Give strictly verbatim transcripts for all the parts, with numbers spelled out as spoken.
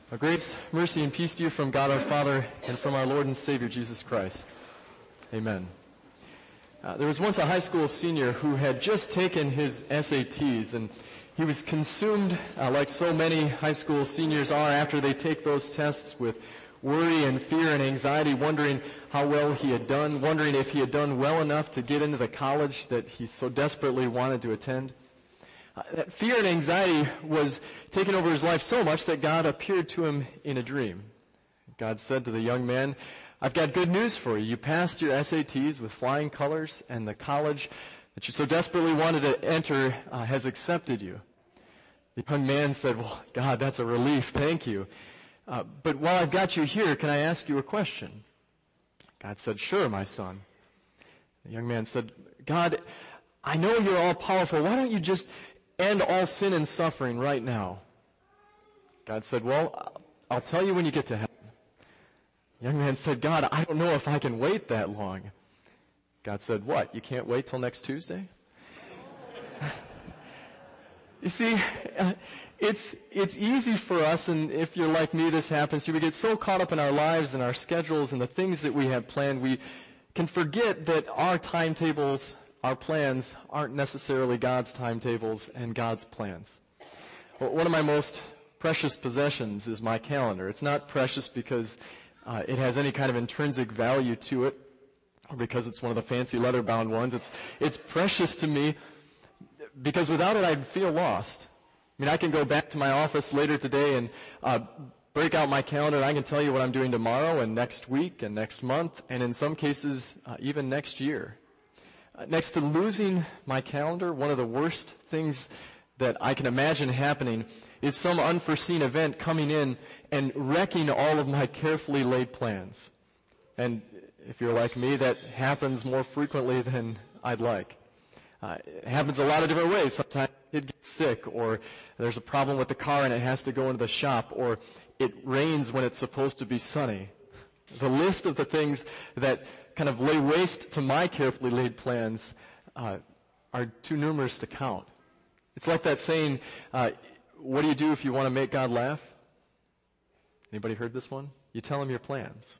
A grace, mercy, and peace to you from God our Father and from our Lord and Savior Jesus Christ. Amen. Uh, there was once a high school senior who had just taken his S A Ts, and he was consumed, uh, like so many high school seniors are after they take those tests, with worry and fear and anxiety, wondering how well he had done, wondering if he had done well enough to get into the college that he so desperately wanted to attend. Uh, that fear and anxiety was taking over his life so much that God appeared to him in a dream. God said to the young man, "I've got good news for you. You passed your S A Ts with flying colors, and the college that you so desperately wanted to enter uh, has accepted you." The young man said, "Well, God, that's a relief. Thank you. Uh, but while I've got you here, can I ask you a question?" God said, "Sure, my son." The young man said, "God, I know you're all-powerful. Why don't you just end all sin and suffering right now?" God said, "Well, I'll tell you when you get to heaven." The young man said, "God, I don't know if I can wait that long." God said, "What, you can't wait till next Tuesday?" You see, uh, it's it's easy for us, and if you're like me, this happens to you. We get so caught up in our lives and our schedules and the things that we have planned, we can forget that our timetables, our plans, aren't necessarily God's timetables and God's plans. Well, one of my most precious possessions is my calendar. It's not precious because uh, it has any kind of intrinsic value to it, or because it's one of the fancy leather-bound ones. It's it's precious to me because without it, I'd feel lost. I mean, I can go back to my office later today and uh, break out my calendar, and I can tell you what I'm doing tomorrow and next week and next month, and in some cases, uh, even next year. Uh, next to losing my calendar, one of the worst things that I can imagine happening is some unforeseen event coming in and wrecking all of my carefully laid plans. And if you're like me, that happens more frequently than I'd like. Uh, it happens a lot of different ways. Sometimes it gets sick, or there's a problem with the car and it has to go into the shop, or it rains when it's supposed to be sunny. The list of the things that kind of lay waste to my carefully laid plans uh, are too numerous to count. It's like that saying, uh, what do you do if you want to make God laugh? Anybody heard this one? You tell him your plans.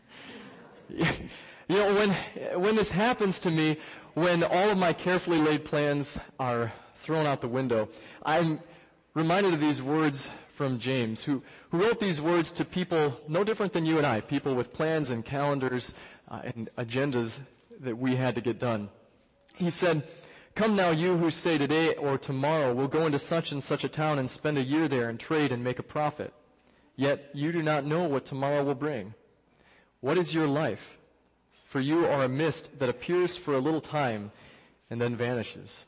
You know, when when this happens to me, when all of my carefully laid plans are thrown out the window, I'm reminded of these words from James, who, who wrote these words to people no different than you and I, people with plans and calendars uh, and agendas that we had to get done. He said, "Come now, you who say today or tomorrow we'll go into such and such a town and spend a year there and trade and make a profit. Yet you do not know what tomorrow will bring. What is your life? For you are a mist that appears for a little time and then vanishes."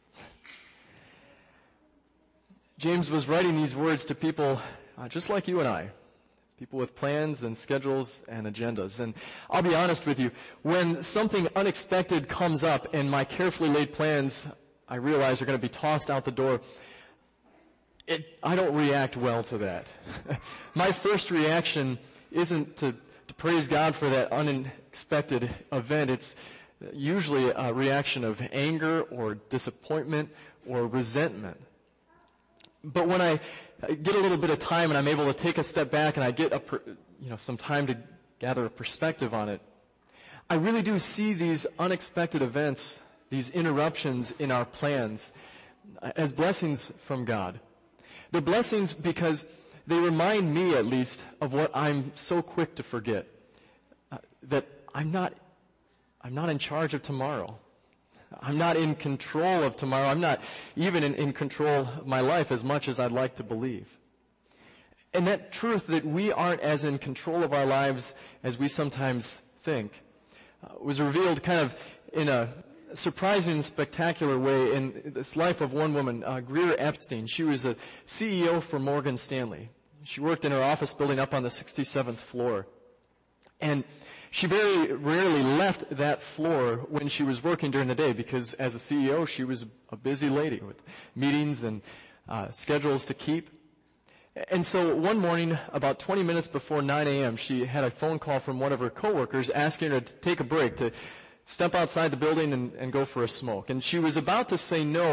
James was writing these words to people uh, just like you and I, people with plans and schedules and agendas. And I'll be honest with you, when something unexpected comes up and my carefully laid plans, I realize, are going to be tossed out the door, it, I don't react well to that. My first reaction isn't to, to praise God for that unexpected event. It's usually a reaction of anger or disappointment or resentment. But when I get a little bit of time and I'm able to take a step back and I get a, per, you know, some time to gather a perspective on it, I really do see these unexpected events, these interruptions in our plans, as blessings from God. They're blessings because they remind me, at least, of what I'm so quick to forget, uh, that I'm not, I'm not in charge of tomorrow. I'm not in control of tomorrow. I'm not even in, in control of my life as much as I'd like to believe. And that truth that we aren't as in control of our lives as we sometimes think uh, was revealed kind of in a surprising and spectacular way in this life of one woman, uh, Greer Epstein. She was a C E O for Morgan Stanley. She worked in her office building up on the sixty-seventh floor. And she very rarely left that floor when she was working during the day because as a C E O, she was a busy lady with meetings and uh, schedules to keep. And so one morning, about twenty minutes before nine a.m., she had a phone call from one of her coworkers asking her to take a break, to step outside the building and, and go for a smoke. And she was about to say no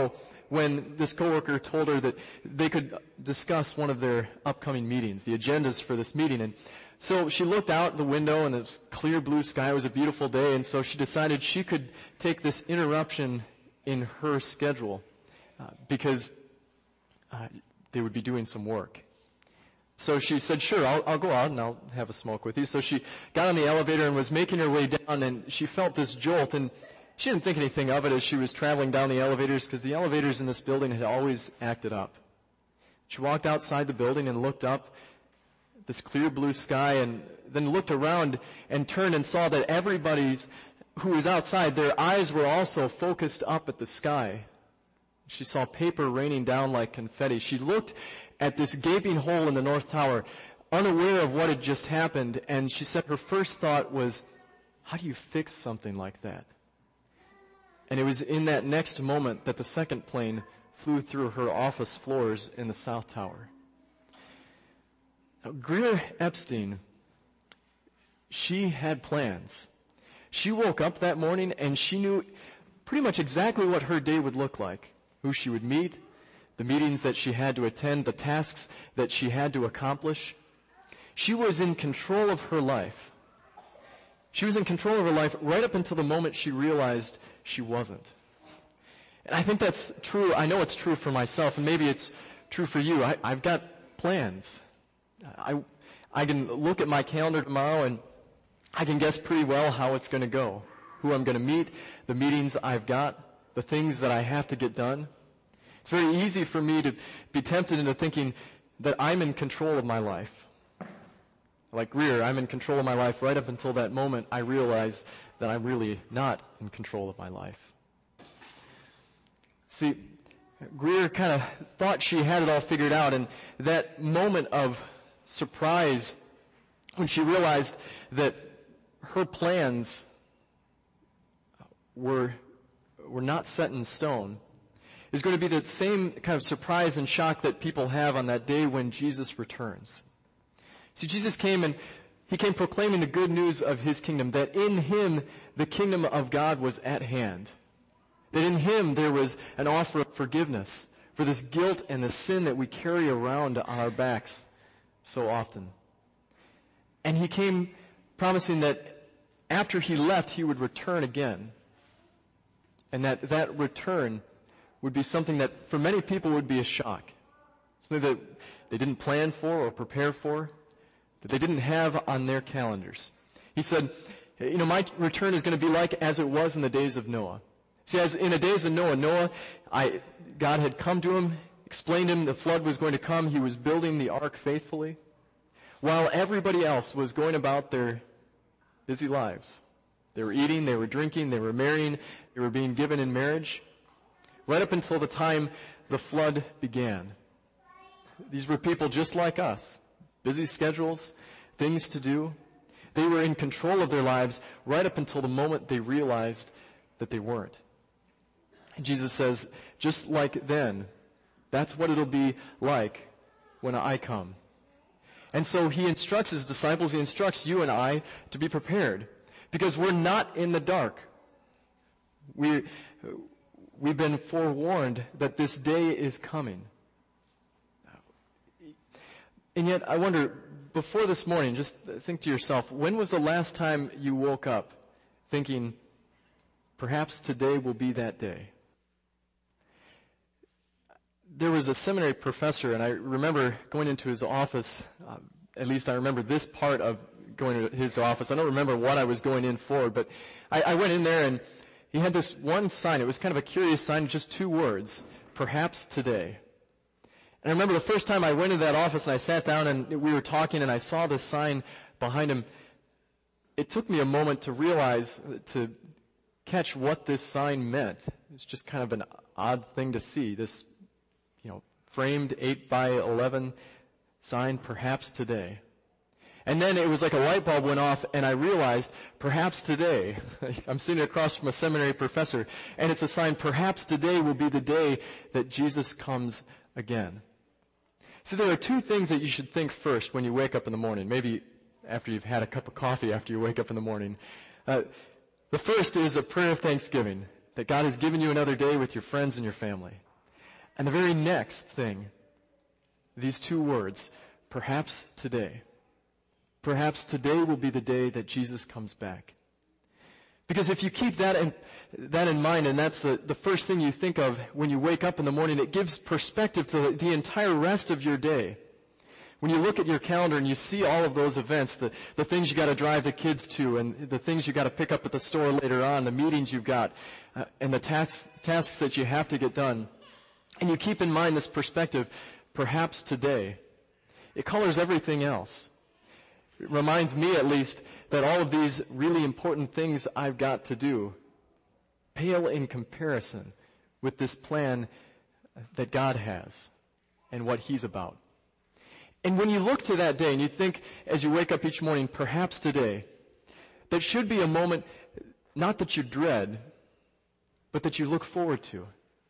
when this coworker told her that they could discuss one of their upcoming meetings, the agendas for this meeting. And so she looked out the window, and it was clear blue sky. It was a beautiful day, and so she decided she could take this interruption in her schedule uh, because uh, they would be doing some work. So she said, sure, I'll, I'll go out and I'll have a smoke with you. So she got on the elevator and was making her way down, and she felt this jolt, and she didn't think anything of it as she was traveling down the elevators, because the elevators in this building had always acted up. She walked outside the building and looked up this clear blue sky, and then looked around and turned and saw that everybody who was outside, their eyes were also focused up at the sky. She saw paper raining down like confetti. She looked at this gaping hole in the North Tower, unaware of what had just happened, and she said her first thought was, how do you fix something like that? And it was in that next moment that the second plane flew through her office floors in the South Tower. Now, Greer Epstein, she had plans. She woke up that morning and she knew pretty much exactly what her day would look like, who she would meet, the meetings that she had to attend, the tasks that she had to accomplish. She was in control of her life. She was in control of her life right up until the moment she realized she wasn't. And I think that's true. I know it's true for myself, and maybe it's true for you. I, I've got plans. I, I can look at my calendar tomorrow, and I can guess pretty well how it's going to go, who I'm going to meet, the meetings I've got, the things that I have to get done. It's very easy for me to be tempted into thinking that I'm in control of my life. Like Greer, I'm in control of my life right up until that moment I realize that I'm really not in control of my life. See, Greer kind of thought she had it all figured out, and that moment of surprise when she realized that her plans were, were not set in stone is going to be the same kind of surprise and shock that people have on that day when Jesus returns. See, Jesus came and he came proclaiming the good news of his kingdom, that in him the kingdom of God was at hand. That in him there was an offer of forgiveness for this guilt and the sin that we carry around on our backs so often. And he came promising that after he left, he would return again. And that that return would be something that for many people would be a shock. Something that they didn't plan for or prepare for, that they didn't have on their calendars. He said, you know, my return is going to be like as it was in the days of Noah. See, as in the days of Noah, Noah, I, God had come to him, explained to him the flood was going to come. He was building the ark faithfully, while everybody else was going about their busy lives. They were eating, they were drinking, they were marrying, they were being given in marriage, right up until the time the flood began. These were people just like us, busy schedules, things to do. They were in control of their lives right up until the moment they realized that they weren't. And Jesus says, just like then, that's what it'll be like when I come. And so he instructs his disciples, he instructs you and I to be prepared, because we're not in the dark. We, we've been forewarned that this day is coming. And yet, I wonder, before this morning, just think to yourself, when was the last time you woke up thinking, perhaps today will be that day? There was a seminary professor, and I remember going into his office, uh, at least I remember this part of going to his office. I don't remember what I was going in for, but I, I went in there, and he had this one sign. It was kind of a curious sign, just two words, perhaps today. And I remember the first time I went into that office and I sat down and we were talking and I saw this sign behind him. It took me a moment to realize, to catch what this sign meant. It's just kind of an odd thing to see, this, you know, framed eight by eleven sign, perhaps today. And then it was like a light bulb went off and I realized, perhaps today, I'm sitting across from a seminary professor, and it's a sign, perhaps today will be the day that Jesus comes again. So there are two things that you should think first when you wake up in the morning, maybe after you've had a cup of coffee after you wake up in the morning. Uh, the first is a prayer of thanksgiving, that God has given you another day with your friends and your family. And the very next thing, these two words, perhaps today. Perhaps today will be the day that Jesus comes back. Because if you keep that in, that in mind, and that's the, the first thing you think of when you wake up in the morning, it gives perspective to the, the entire rest of your day. When you look at your calendar and you see all of those events, the, the things you got to drive the kids to, and the things you got to pick up at the store later on, the meetings you've got, uh, and the tasks, tasks that you have to get done, and you keep in mind this perspective, perhaps today, it colors everything else. It reminds me, at least, that all of these really important things I've got to do pale in comparison with this plan that God has and what He's about. And when you look to that day and you think, as you wake up each morning, perhaps today, that should be a moment, not that you dread, but that you look forward to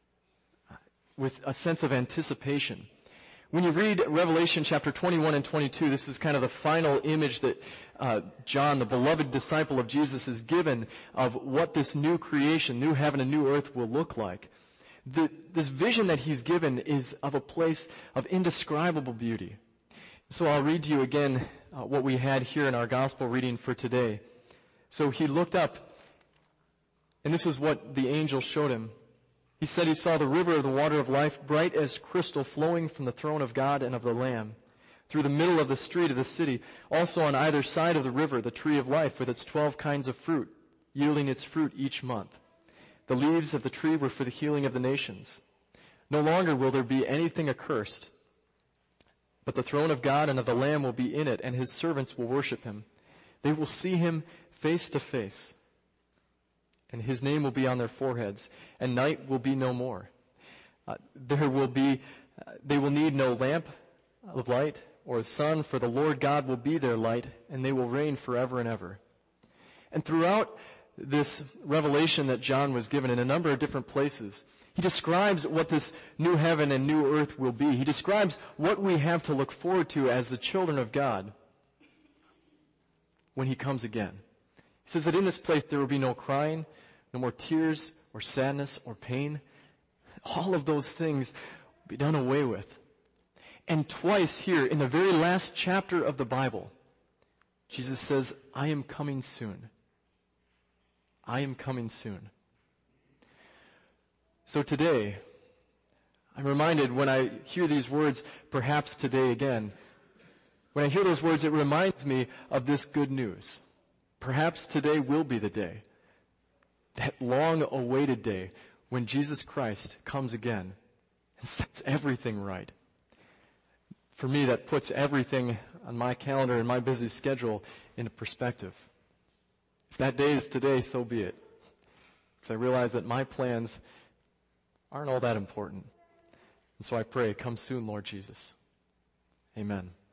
with a sense of anticipation. When you read Revelation chapter twenty-one and twenty-two, this is kind of the final image that uh, John, the beloved disciple of Jesus, is given of what this new creation, new heaven and new earth will look like. The, this vision that he's given is of a place of indescribable beauty. So I'll read to you again uh, what we had here in our gospel reading for today. So he looked up, and this is what the angel showed him. He said he saw the river of the water of life, bright as crystal, flowing from the throne of God and of the Lamb, through the middle of the street of the city. Also on either side of the river, the tree of life with its twelve kinds of fruit, yielding its fruit each month. The leaves of the tree were for the healing of the nations. No longer will there be anything accursed, but the throne of God and of the Lamb will be in it, and his servants will worship him. They will see him face to face, and his name will be on their foreheads, and night will be no more. Uh, there will be, uh, they will need no lamp of light or sun, for the Lord God will be their light, and they will reign forever and ever. And throughout this revelation that John was given in a number of different places, he describes what this new heaven and new earth will be. He describes what we have to look forward to as the children of God when he comes again. He says that in this place there will be no crying, no more tears or sadness or pain. All of those things will be done away with. And twice here, in the very last chapter of the Bible, Jesus says, I am coming soon. I am coming soon. So today, I'm reminded when I hear these words, perhaps today again, when I hear those words, it reminds me of this good news. Perhaps today will be the day, that long-awaited day when Jesus Christ comes again and sets everything right. For me, that puts everything on my calendar and my busy schedule into perspective. If that day is today, so be it. Because I realize that my plans aren't all that important. And so I pray, come soon, Lord Jesus. Amen.